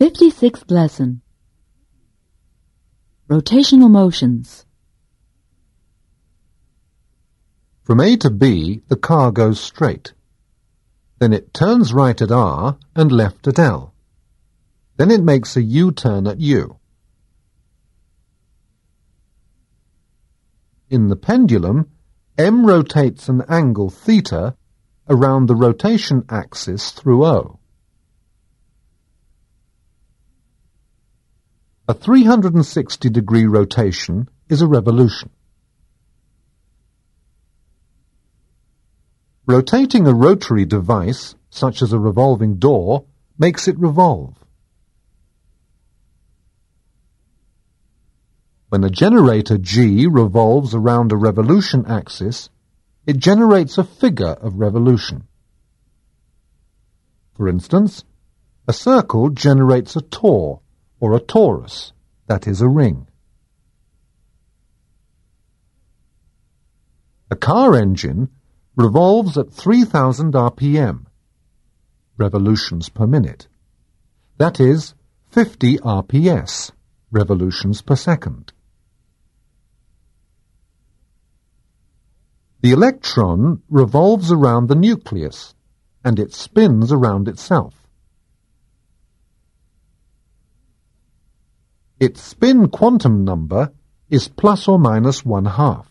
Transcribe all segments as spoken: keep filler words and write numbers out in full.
fifty-sixth lesson. Rotational motions. From A to B, the car goes straight. Then it turns right at R and left at L. Then it makes a U-turn at U. In the pendulum, M rotates an angle theta around the rotation axis through O. A three hundred sixty degree rotation is a revolution. Rotating a rotary device, such as a revolving door, makes it revolve. When a generator G revolves around a revolution axis, it generates a figure of revolution. For instance, a circle generates a tor, or a torus, that is a ring. A car engine revolves at three thousand R P M, revolutions per minute. That is fifty R P S, revolutions per second. The electron revolves around the nucleus, and it spins around itself. Its spin quantum number is plus or minus one half.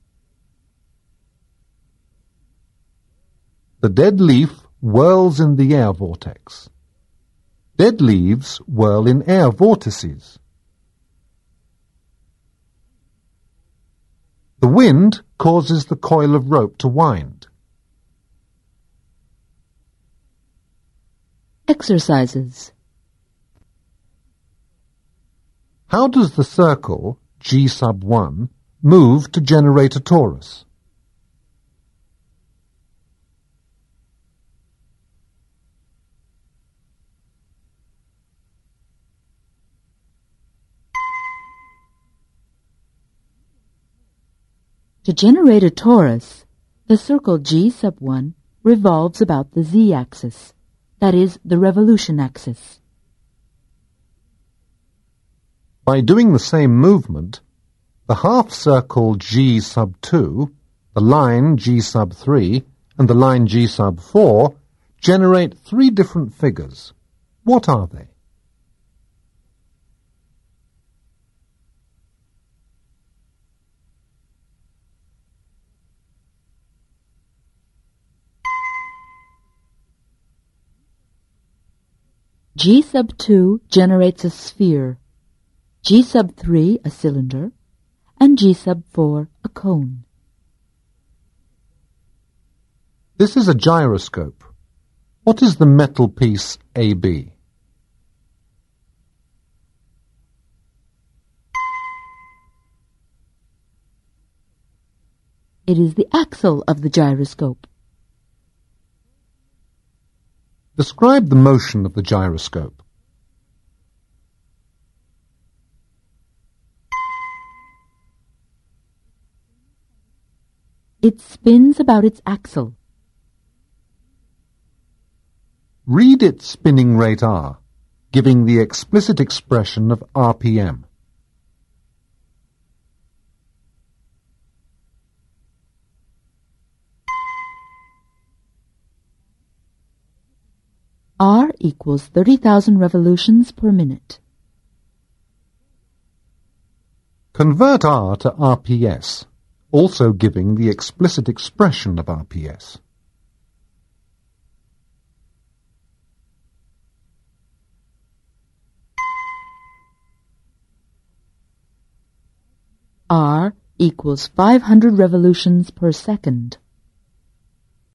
The dead leaf whirls in the air vortex. Dead leaves whirl in air vortices. The wind causes the coil of rope to wind. Exercises. How does the circle, G sub one, move to generate a torus? To generate a torus, the circle G sub one revolves about the z-axis, that is, the revolution axis. By doing the same movement, the half-circle G sub two, the line G sub three, and the line G sub four generate three different figures. What are they? G sub two generates a sphere, G sub three a cylinder, and G sub four a cone. This is a gyroscope. What is the metal piece A B? It is the axle of the gyroscope. Describe the motion of the gyroscope. It spins about its axle. Read its spinning rate R, giving the explicit expression of R P M. R equals thirty thousand revolutions per minute. Convert R to R P S, also giving the explicit expression of R P S. R equals five hundred revolutions per second.